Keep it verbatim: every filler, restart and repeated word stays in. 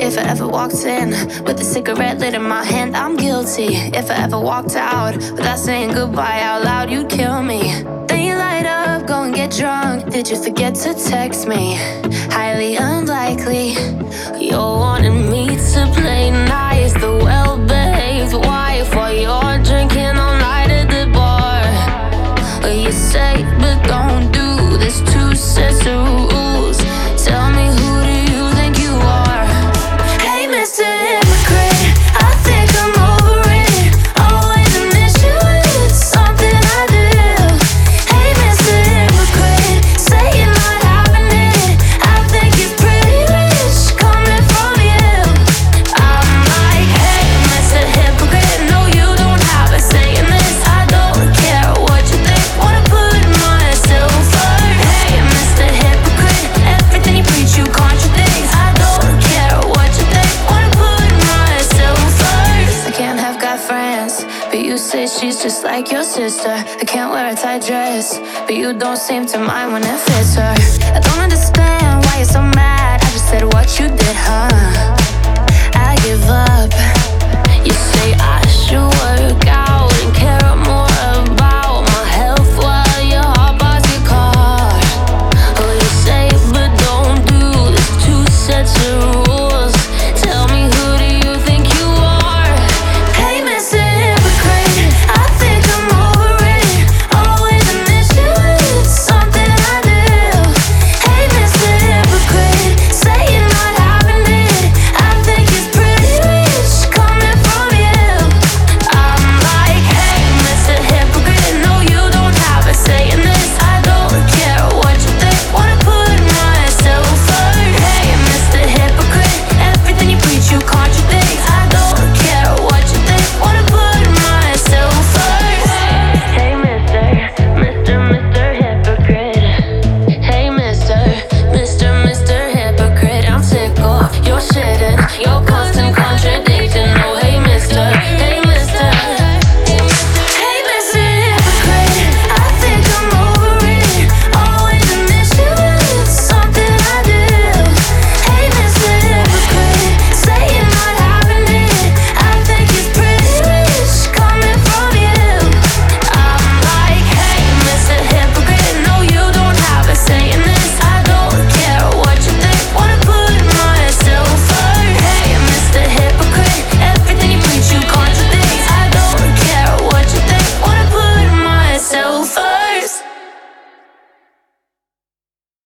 If I ever walked in with a cigarette lit in my hand, I'm guilty. If I ever walked out without saying goodbye out loud, you'd kill me. Then you light up, go and get drunk. Did you forget to text me? Highly unlikely. You're wanting me to play nice, the well-behaved wife, while you're drinking all night at the bar. You say but don't do, there's two sets of rules. Tell me, who do you think you are? Hey, Mister Hypocrite, I think I'm over it. Always an issue, it's something I do. Hey, Mister Hypocrite, say you're not having it. I think it's pretty rich coming from you. I'm like, hey, Mister Hypocrite, no, you don't have a say in this. I don't care what you think, wanna put myself first. Hey, Mister Hypocrite, everything you preach you contradict. I don't care what you think, wanna put myself first. I can't have got friends, but you say she's just like your sister. I can't wear a tight dress, but you don't seem to mind when it fits her. I don't understand